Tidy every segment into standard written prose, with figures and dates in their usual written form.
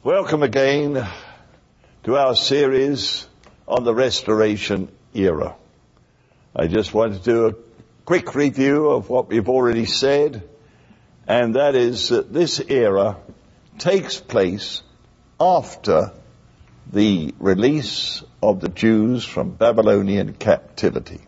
Welcome again to our series on the Restoration era. I just want to do a quick review of what we've already said, and that is that this era takes place after the release of the Jews from Babylonian captivity.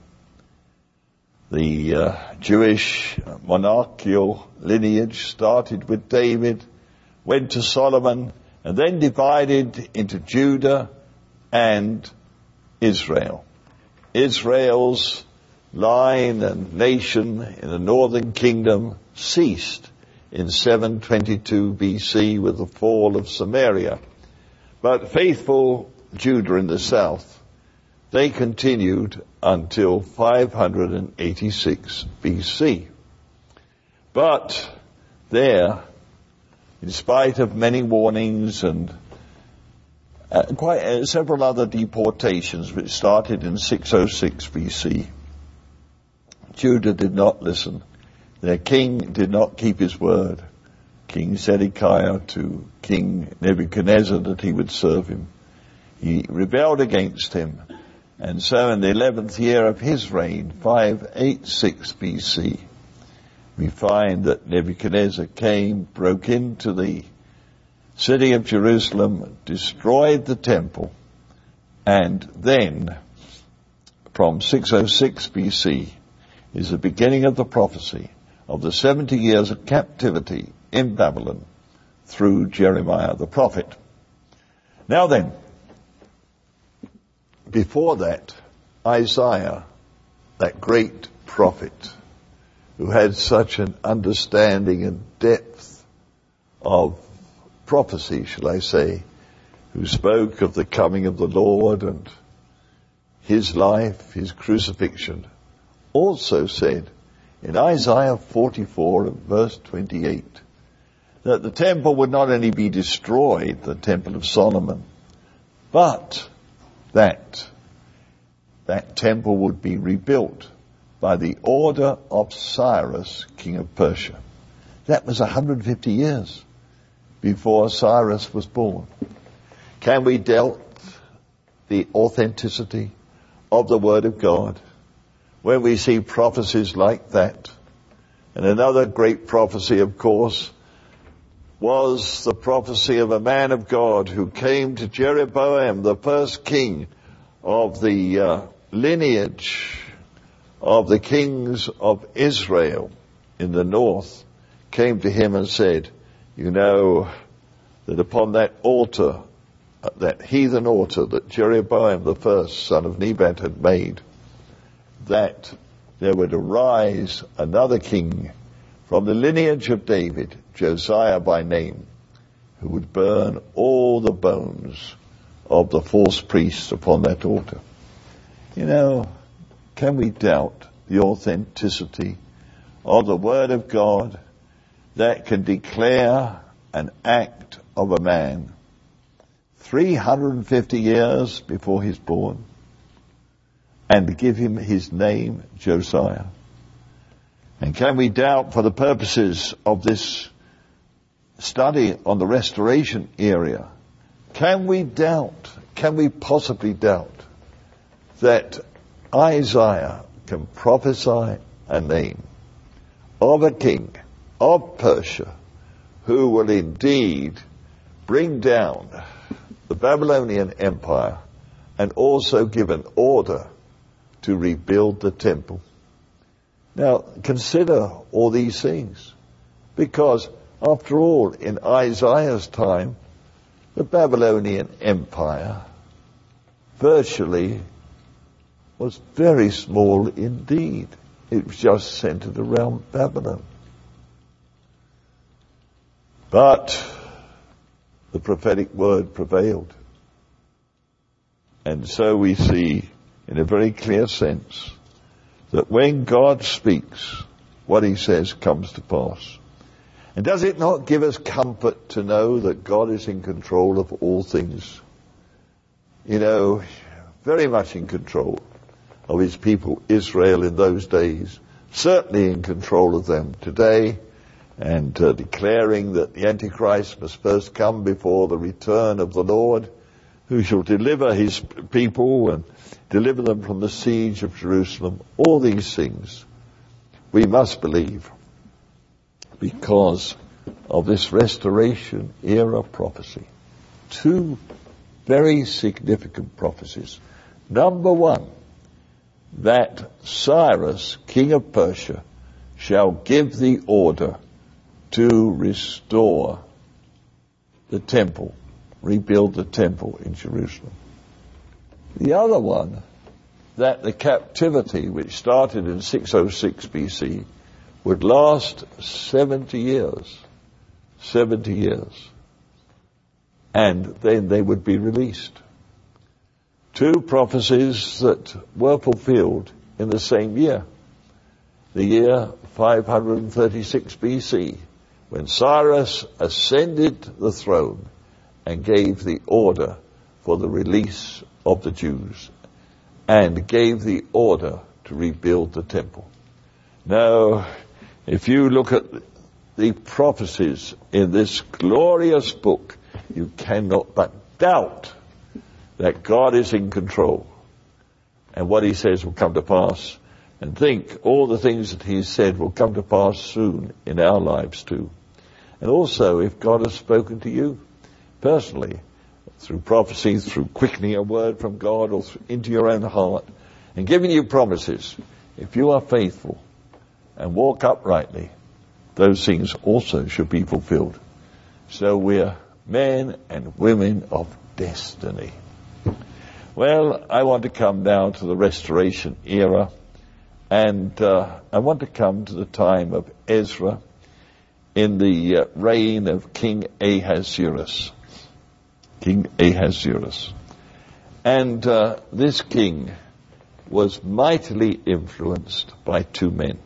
The Jewish monarchical lineage started with David, went to Solomon, and then divided into Judah and Israel. Israel's line and nation in the northern kingdom ceased in 722 BC with the fall of Samaria. But faithful Judah in the south, they continued until 586 BC. But there, in spite of many warnings and several other deportations which started in 606 BC, Judah did not listen. Their king did not keep his word. King Zedekiah to King Nebuchadnezzar that he would serve him. He rebelled against him. And so in the 11th year of his reign, 586 BC, we find that Nebuchadnezzar came, broke into the city of Jerusalem, destroyed the temple, and then from 606 BC is the beginning of the prophecy of the 70 years of captivity in Babylon through Jeremiah the prophet. Now then, before that, Isaiah, that great prophet, who had such an understanding and depth of prophecy, shall I say, who spoke of the coming of the Lord and his life, his crucifixion, also said in Isaiah 44 and verse 28 that the temple would not only be destroyed, the temple of Solomon, but that temple would be rebuilt by the order of Cyrus, king of Persia. That was 150 years before Cyrus was born. Can we doubt the authenticity of the Word of God when we see prophecies like that? And another great prophecy, of course, was the prophecy of a man of God who came to Jeroboam, the first king of the lineage of the kings of Israel in the north, came to him and said, you know that upon that altar, that heathen altar that Jeroboam the first, son of Nebat, had made, that there would arise another king from the lineage of David, Josiah by name, who would burn all the bones of the false priests upon that altar. You know, can we doubt the authenticity of the Word of God that can declare an act of a man 350 years before he's born and give him his name, Josiah? And can we doubt, for the purposes of this study on the Restoration era, can we possibly doubt that Isaiah can prophesy a name of a king of Persia who will indeed bring down the Babylonian Empire and also give an order to rebuild the temple? Now, consider all these things, because after all, in Isaiah's time, the Babylonian Empire virtually was very small indeed. It was just centered around Babylon. But the prophetic word prevailed. And so we see, in a very clear sense, that when God speaks, what he says comes to pass. And does it not give us comfort to know that God is in control of all things? You know, very much in control of his people, Israel, in those days, certainly in control of them today, and declaring that the Antichrist must first come before the return of the Lord, who shall deliver his people and deliver them from the siege of Jerusalem. All these things we must believe because of this restoration era prophecy. Two very significant prophecies. Number one, that Cyrus, king of Persia, shall give the order to restore the temple, rebuild the temple in Jerusalem. The other one, that the captivity, which started in 606 BC, would last 70 years. 70 years. And then they would be released. Two prophecies that were fulfilled in the same year. The year 536 BC, when Cyrus ascended the throne and gave the order for the release of the Jews and gave the order to rebuild the temple. Now, if you look at the prophecies in this glorious book, you cannot but doubt that God is in control and what he says will come to pass, and think all the things that he said will come to pass soon in our lives too. And also, if God has spoken to you personally, through prophecy, through quickening a word from God, or into your own heart, and giving you promises, if you are faithful and walk uprightly, those things also should be fulfilled. So we're men and women of destiny. Well, I want to come now to the restoration era, and I want to come to the time of Ezra in the reign of King Ahasuerus. King Ahasuerus. And this king was mightily influenced by two men.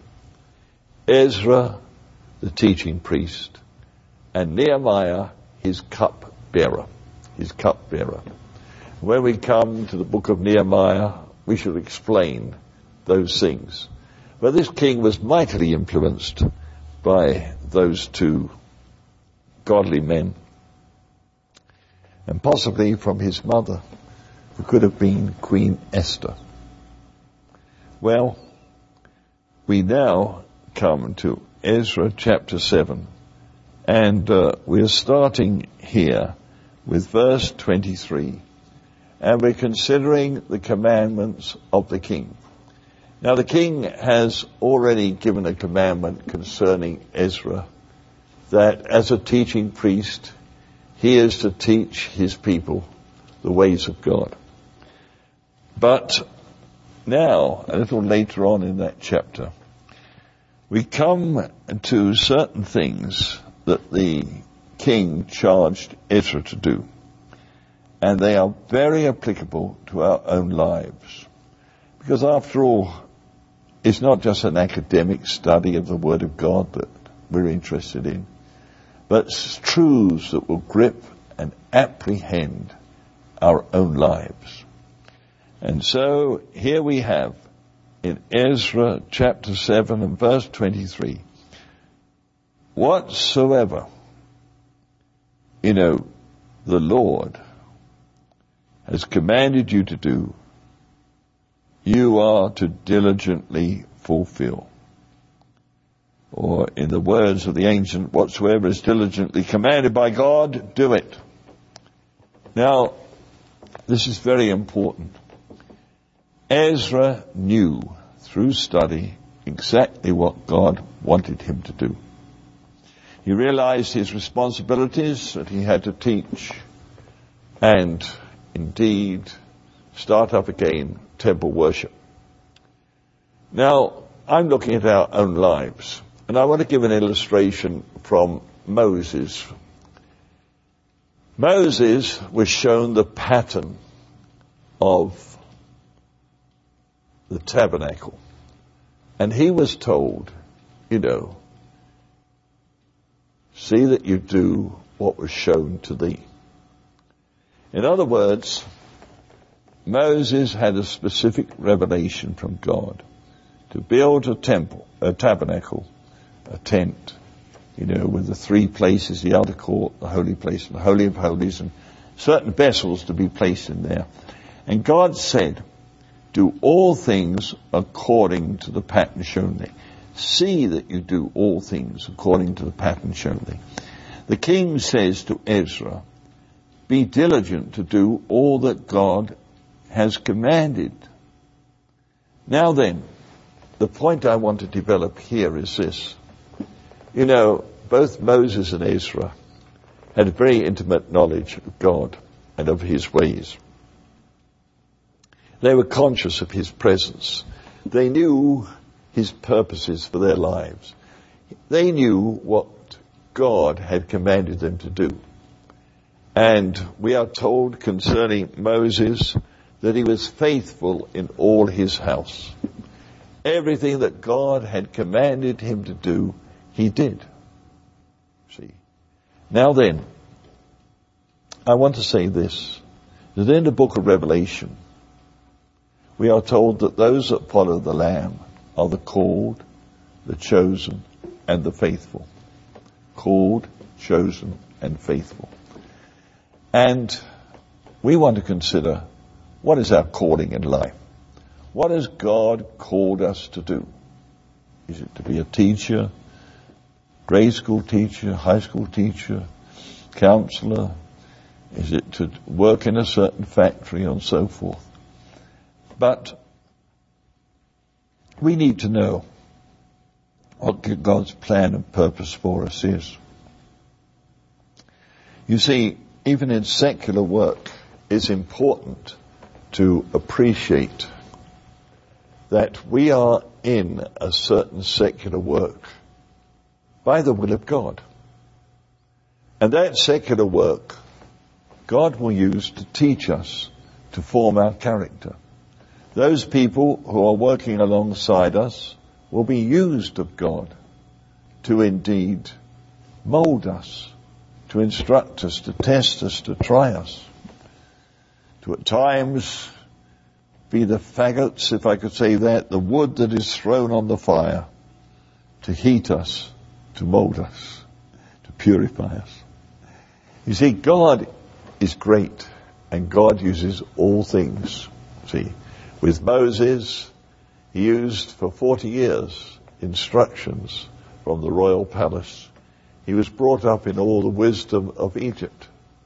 Ezra, the teaching priest, and Nehemiah, his cupbearer. His cupbearer. When we come to the book of Nehemiah, we shall explain those things. But this king was mightily influenced by those two godly men, and possibly from his mother, who could have been Queen Esther. Well, we now come to Ezra chapter 7, and we're starting here with verse 23, and we're considering the commandments of the king. Now, the king has already given a commandment concerning Ezra, that as a teaching priest, he is to teach his people the ways of God. But now, a little later on in that chapter, we come to certain things that the king charged Ezra to do. And they are very applicable to our own lives. Because after all, it's not just an academic study of the Word of God that we're interested in, but truths that will grip and apprehend our own lives. And so here we have in Ezra chapter 7 and verse 23, whatsoever, the Lord has commanded you to do, you are to diligently fulfill. Or in the words of the ancient, whatsoever is diligently commanded by God, do it. Now, this is very important. Ezra knew through study exactly what God wanted him to do. He realized his responsibilities, that he had to teach and indeed start up again temple worship. Now, I'm looking at our own lives, and I want to give an illustration from Moses. Moses was shown the pattern of the tabernacle, and he was told, see that you do what was shown to thee. In other words, Moses had a specific revelation from God to build a temple, a tabernacle, a tent with the three places, the outer court, the holy place, and the Holy of Holies, and certain vessels to be placed in there. And God said, do all things according to the pattern shown thee. See that you do all things according to the pattern shown thee. The king says to Ezra, be diligent to do all that God has commanded. Now then, the point I want to develop here is this. Both Moses and Ezra had a very intimate knowledge of God and of his ways. They were conscious of his presence. They knew his purposes for their lives. They knew what God had commanded them to do. And we are told concerning Moses that he was faithful in all his house. Everything that God had commanded him to do, he did. See. Now then, I want to say this, that in the book of Revelation, we are told that those that follow the Lamb are the called, the chosen, and the faithful. Called, chosen, and faithful. And we want to consider, what is our calling in life? What has God called us to do? Is it to be a teacher, grade school teacher, high school teacher, counselor? Is it to work in a certain factory and so forth? But we need to know what God's plan and purpose for us is. You see, even in secular work, it's important to appreciate that we are in a certain secular work by the will of God. And that secular work, God will use to teach us, to form our character. Those people who are working alongside us will be used of God to indeed mold us, to instruct us, to test us, to try us, to at times be the faggots, if I could say that, the wood that is thrown on the fire to heat us, to mold us, to purify us. You see, God is great, and God uses all things. See, with Moses, he used for 40 years instructions from the royal palace. He was brought up in all the wisdom of Egypt.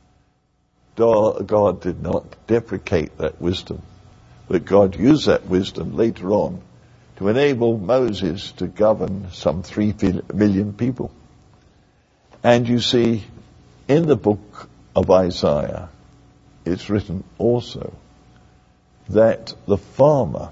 God did not deprecate that wisdom, but God used that wisdom later on to enable Moses to govern some 3 million people. And you see, in the book of Isaiah, it's written also that the farmer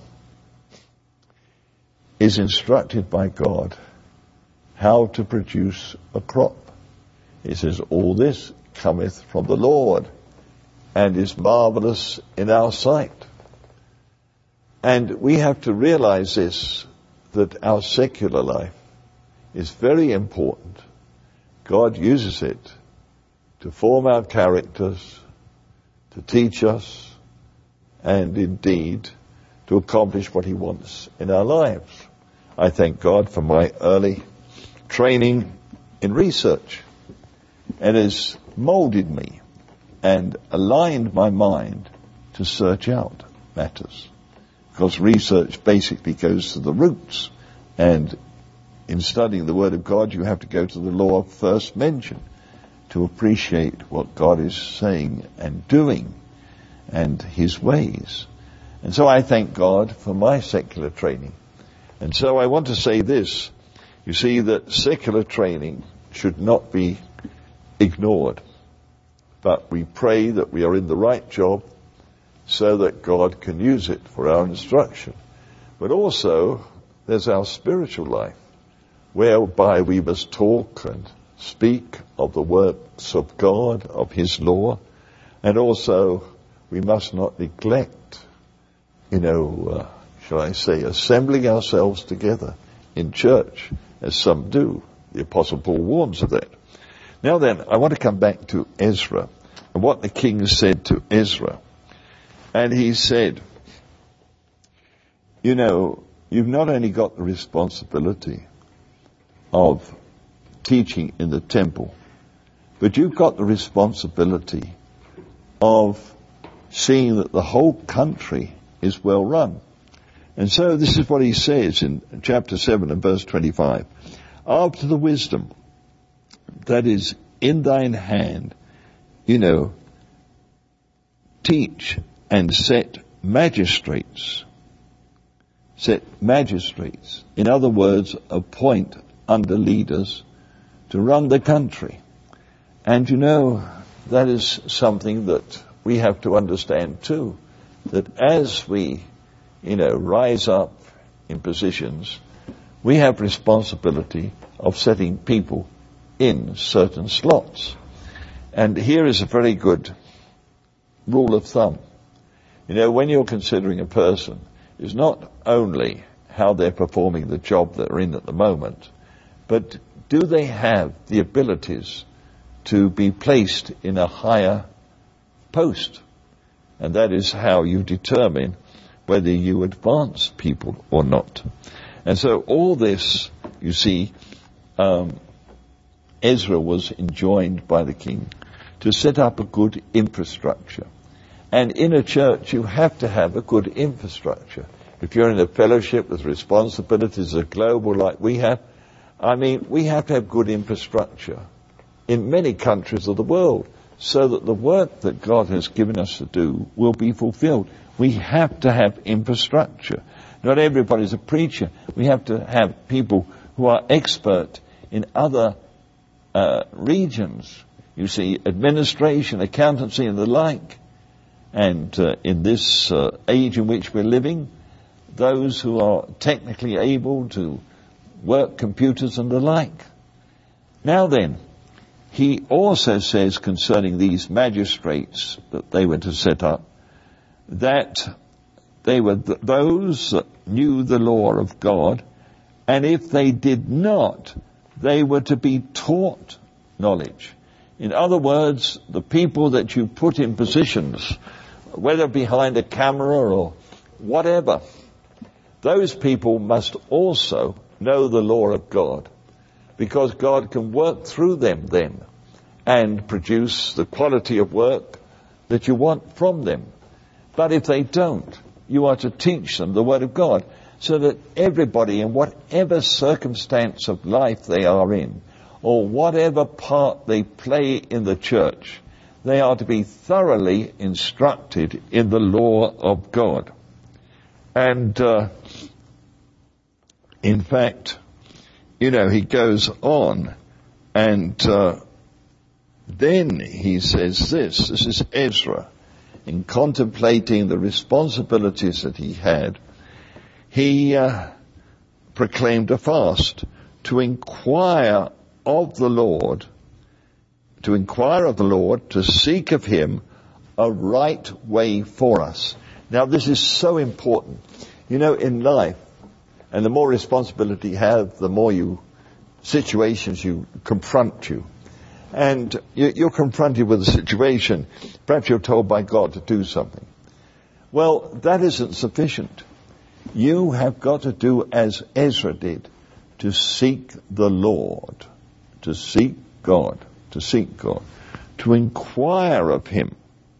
is instructed by God how to produce a crop. It says, all this cometh from the Lord and is marvelous in our sight. And we have to realize this, that our secular life is very important. God uses it to form our characters, to teach us, and indeed to accomplish what he wants in our lives. I thank God for my early training in research. It has molded me and aligned my mind to search out matters. Because research basically goes to the roots. And in studying the Word of God, you have to go to the law of first mention to appreciate what God is saying and doing and his ways. And so I thank God for my secular training. And so I want to say this. You see that secular training should not be ignored. But we pray that we are in the right job so that God can use it for our instruction. But also, there's our spiritual life, whereby we must talk and speak of the works of God, of his law, and also we must not neglect, shall I say, assembling ourselves together in church, as some do. The Apostle Paul warns of that. Now then, I want to come back to Ezra and what the king said to Ezra. And he said, you've not only got the responsibility of teaching in the temple. But you've got the responsibility of seeing that the whole country is well run. And so this is what he says in chapter 7 and verse 25. After the wisdom that is in thine hand, teach and set magistrates. Set magistrates. In other words, appoint under leaders to run the country. And that is something that we have to understand too, that as we, rise up in positions, we have responsibility of setting people in certain slots. And here is a very good rule of thumb. When you're considering a person, it's not only how they're performing the job they're in at the moment, but do they have the abilities to be placed in a higher post? And that is how you determine whether you advance people or not. And so all this, you see, Ezra was enjoined by the king to set up a good infrastructure. And in a church, you have to have a good infrastructure. If you're in a fellowship with responsibilities of global like we have, we have to have good infrastructure in many countries of the world so that the work that God has given us to do will be fulfilled. We have to have infrastructure. Not everybody's a preacher. We have to have people who are expert in other regions. You see, administration, accountancy and the like. And in this age in which we're living, those who are technically able to work computers and the like. Now then, he also says concerning these magistrates that they were to set up, that they were those that knew the law of God, and if they did not, they were to be taught knowledge. In other words, the people that you put in positions, whether behind a camera or whatever, those people must also know the law of God, because God can work through them then and produce the quality of work that you want from them. But if they don't, you are to teach them the Word of God, so that everybody, in whatever circumstance of life they are in, or whatever part they play in the church, they are to be thoroughly instructed in the law of God. And in fact, he goes on and then he says this is Ezra, in contemplating the responsibilities that he had, he proclaimed a fast to inquire of the Lord, to seek of him a right way for us. Now this is so important. In life, and the more responsibility you have, the more situations you confront you. And you're confronted with a situation, perhaps you're told by God to do something. Well, that isn't sufficient. You have got to do as Ezra did, to seek the Lord, to seek God, to inquire of him,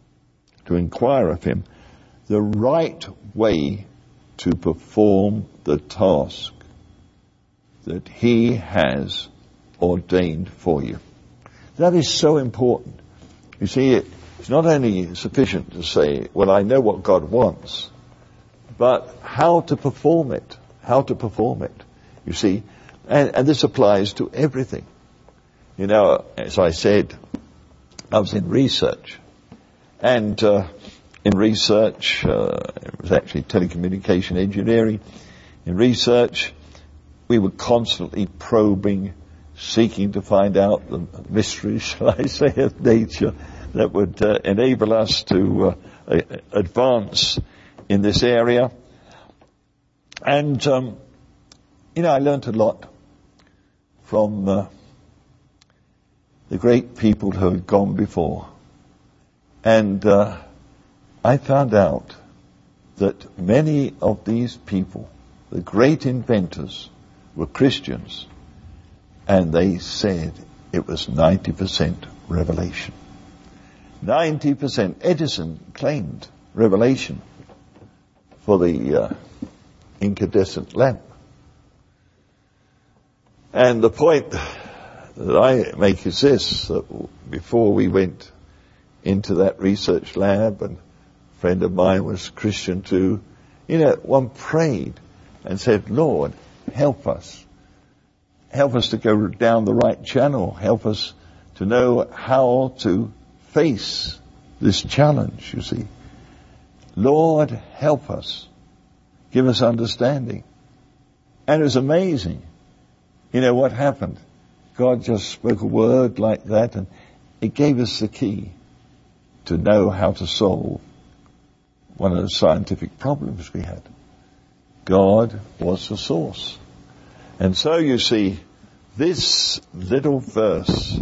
the right way to perform the task that he has ordained for you. That is so important. You see, it's not only sufficient to say, well, I know what God wants, but how to perform it. You see, and this applies to everything. As I said, I was in research. And in research, it was actually telecommunication engineering. In research, we were constantly probing, seeking to find out the mysteries, shall I say, of nature that would enable us to advance in this area. And, I learned a lot from the great people who had gone before. And I found out that many of these people, the great inventors, were Christians. And they said it was 90% revelation. 90%. Edison claimed revelation for the incandescent lamp. And the point that I make is this, that before we went into that research lab, and a friend of mine was Christian too, one prayed and said, Lord, help us. Help us to go down the right channel. Help us to know how to face this challenge, you see. Lord, help us. Give us understanding. And it was amazing. What happened? God just spoke a word like that, and it gave us the key to know how to solve one of the scientific problems we had. God was the source. And so you see, this little verse,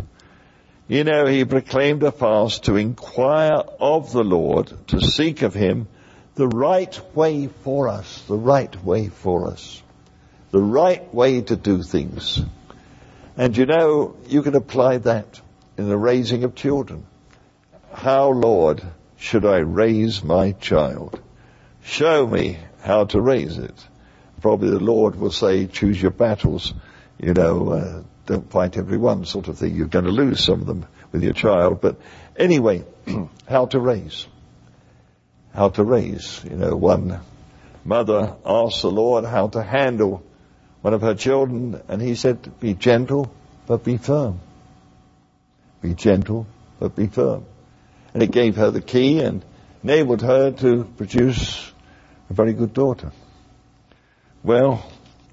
he proclaimed a fast to inquire of the Lord, to seek of him the right way for us, the right way for us, the right way to do things. And you can apply that in the raising of children. How, Lord, should I raise my child? Show me how to raise it. Probably the Lord will say, choose your battles. Don't fight every one, sort of thing. You're going to lose some of them with your child. But anyway, how to raise. How to raise. One mother asked the Lord how to handle one of her children, and he said, be gentle, but be firm. Be gentle, but be firm. And it gave her the key and enabled her to produce a very good daughter. Well,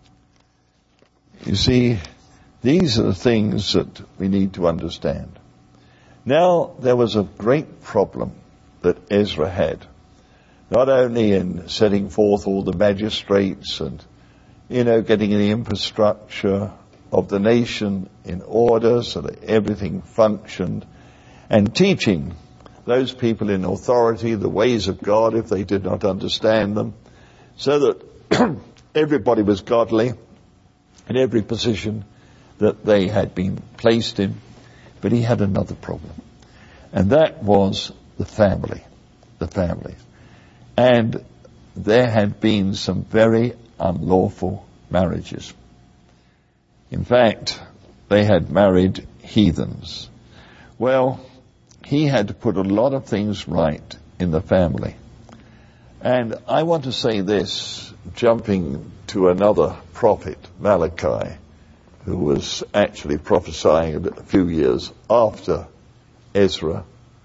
you see, these are the things that we need to understand. Now, there was a great problem that Ezra had, not only in setting forth all the magistrates and, getting the infrastructure of the nation in order so that everything functioned, and teaching those people in authority the ways of God if they did not understand them, so that everybody was godly in every position that they had been placed in. But he had another problem, and that was the family. The family. And there had been some very unlawful marriages. In fact, they had married heathens. Well, he had to put a lot of things right in the family. And I want to say this, jumping to another prophet, Malachi, who was actually prophesying a few years after Ezra.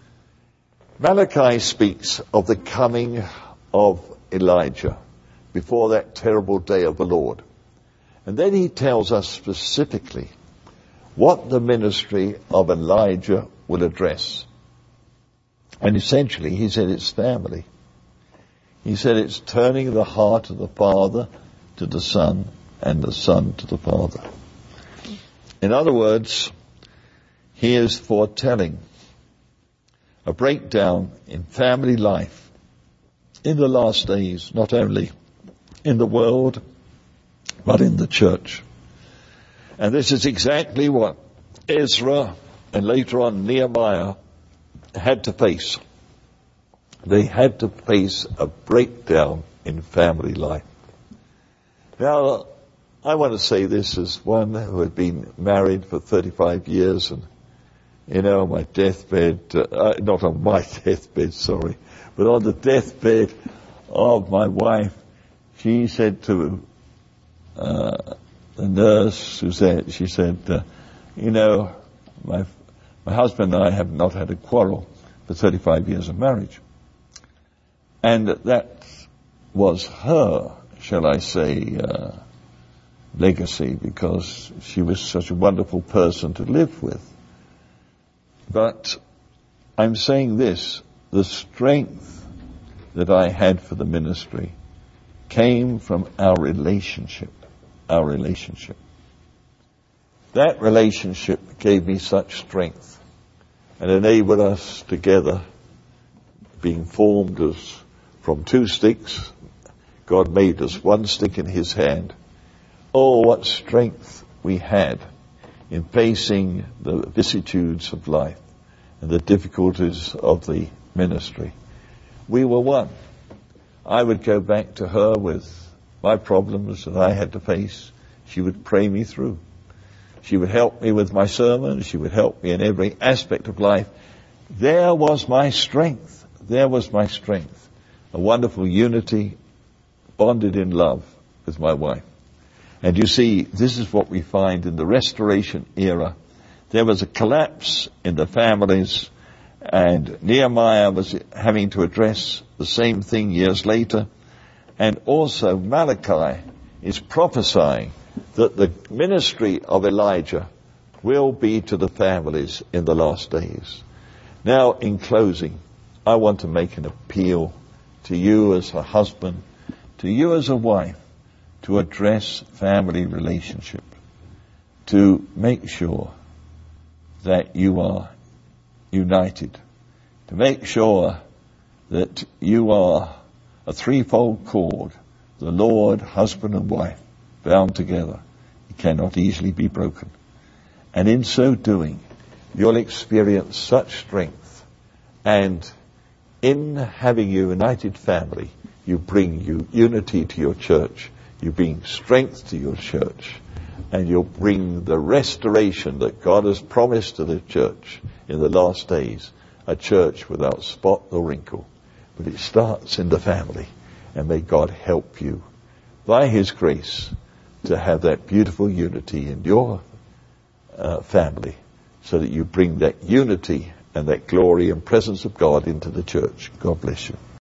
Malachi speaks of the coming of Elijah before that terrible day of the Lord. And then he tells us specifically what the ministry of Elijah will address. And essentially, he said it's family. He said it's turning the heart of the father to the son and the son to the father. In other words, he is foretelling a breakdown in family life in the last days, not only in the world, but in the church. And this is exactly what Ezra and later on Nehemiah had to face. They had to face a breakdown in family life. Now, I want to say this as one who had been married for 35 years and, on my deathbed, not on my deathbed, sorry, but on the deathbed of my wife, she said to the nurse who said, she said, my husband and I have not had a quarrel for 35 years of marriage. And that was her, shall I say, legacy, because she was such a wonderful person to live with. But I'm saying this, the strength that I had for the ministry came from our relationship. Our relationship. That relationship gave me such strength and enabled us together, being formed as from two sticks. God made us one stick in his hand. Oh, what strength we had in facing the vicissitudes of life and the difficulties of the ministry. We were one. I would go back to her with my problems that I had to face. She would pray me through. She would help me with my sermons. She would help me in every aspect of life. There was my strength. There was my strength. A wonderful unity, bonded in love with my wife. And you see, this is what we find in the Restoration era. There was a collapse in the families, and Nehemiah was having to address the same thing years later. And also Malachi is prophesying that the ministry of Elijah will be to the families in the last days. Now, in closing, I want to make an appeal to you as a husband, to you as a wife, to address family relationship, to make sure that you are united, to make sure that you are a threefold cord, the Lord, husband and wife, bound together. It cannot easily be broken. And in so doing, you'll experience such strength. And in having a united family, you bring unity to your church. You bring strength to your church. And you'll bring the restoration that God has promised to the church in the last days, a church without spot or wrinkle. But it starts in the family. And may God help you, by His grace, to have that beautiful unity in your family, so that you bring that unity and that glory and presence of God into the church. God bless you.